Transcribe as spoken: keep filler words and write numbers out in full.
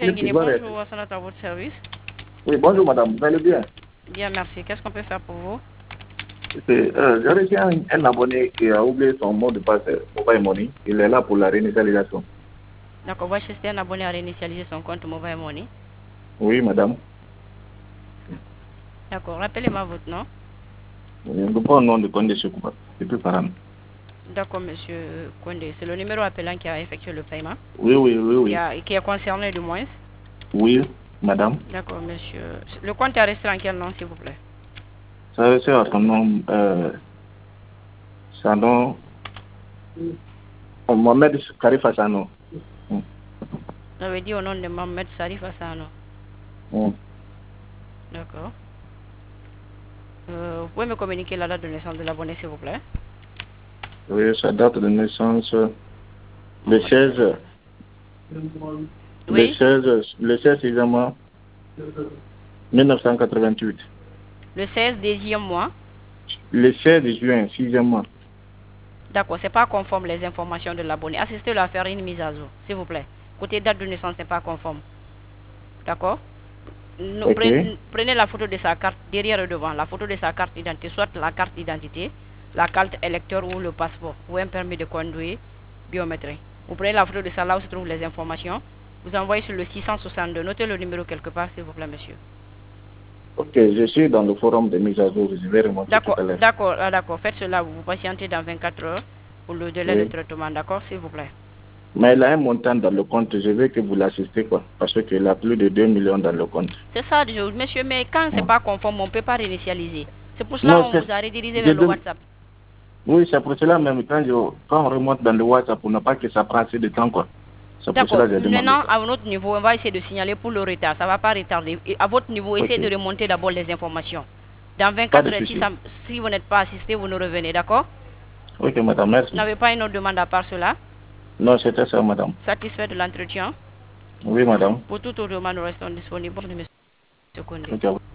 Guinée, bonjour, Assanat à votre service. Oui, bonjour madame, vous allez bien? Bien, merci. Qu'est-ce qu'on peut faire pour vous? Euh, J'ai reçu un, un abonné qui a oublié son mot de passe Mobile Money. Il est là pour la réinitialisation. D'accord, va chercher un abonné à réinitialiser son compte Mobile Money. Oui, madame. D'accord, rappelez-moi votre nom. Je ne pas le nom de Condé Chekouba. C'est plus parent. D'accord, monsieur Condé. C'est le numéro appelant qui a effectué le paiement. Oui, oui, oui, oui. Qui, a, qui est concerné du moins. Oui, madame. D'accord, monsieur. Le compte est resté en quel nom, s'il vous plaît? Ça c'est à son nom. Euh, son nom. Mohamed Karif Hassano. Mm. Vous avez dit au nom de Mohamed Sarif Hassano. Mm. D'accord. Euh, vous pouvez me communiquer la date de naissance de l'abonné, s'il vous plaît? Oui, sa date de naissance. Le seize. Le Oui. seize, le seize sixième mois mille neuf cent quatre-vingt-huit. Le seize deuxième mois. Le seize juin, sixième mois. D'accord, c'est pas conforme les informations de l'abonné. Assistez-le à faire une mise à jour, s'il vous plaît. Côté date de naissance, c'est pas conforme. D'accord? Nous, Ok. prenez, prenez la photo de sa carte derrière et devant, la photo de sa carte d'identité, soit la carte d'identité, la carte électeur ou le passeport, ou un permis de conduire biométrique. Vous prenez la photo de ça là où se trouvent les informations, vous envoyez sur le six cent soixante-deux. Notez le numéro quelque part, s'il vous plaît, monsieur. Ok, je suis dans le forum de mise à jour, je vais remonter tout D'accord, à l'heure. d'accord, ah, d'accord. Faites cela, vous vous patientez dans vingt-quatre heures pour le délai Oui. de traitement, d'accord, s'il vous plaît. Mais il a un montant dans le compte, je veux que vous l'assistez, quoi, parce qu'il a plus de deux millions dans le compte. C'est ça, je- monsieur, mais quand c'est Mm. pas conforme, on ne peut pas réinitialiser. C'est pour cela Non, qu'on c'est... vous a redirigé je vers le donne- WhatsApp. Oui, c'est pour cela même, quand, je... quand on remonte dans le WhatsApp, on n'a pas que ça prend assez de temps, quoi. C'est pour D'accord. cela que j'ai demandé Maintenant, ça. à notre niveau, on va essayer de signaler pour le retard. Ça ne va pas retarder. Et à votre niveau, essayez Ok. de remonter d'abord les informations. Dans Pas vingt-quatre de heures, si, souci. ça- si vous n'êtes pas assisté, vous nous revenez, d'accord? Ok, madame, merci. Vous n'avez pas une autre demande à part cela? Non, c'était ça, madame. Satisfait de l'entretien? Oui, madame. Pour toute autre demande, nous restons disponibles. Monsieur Condé. Ok.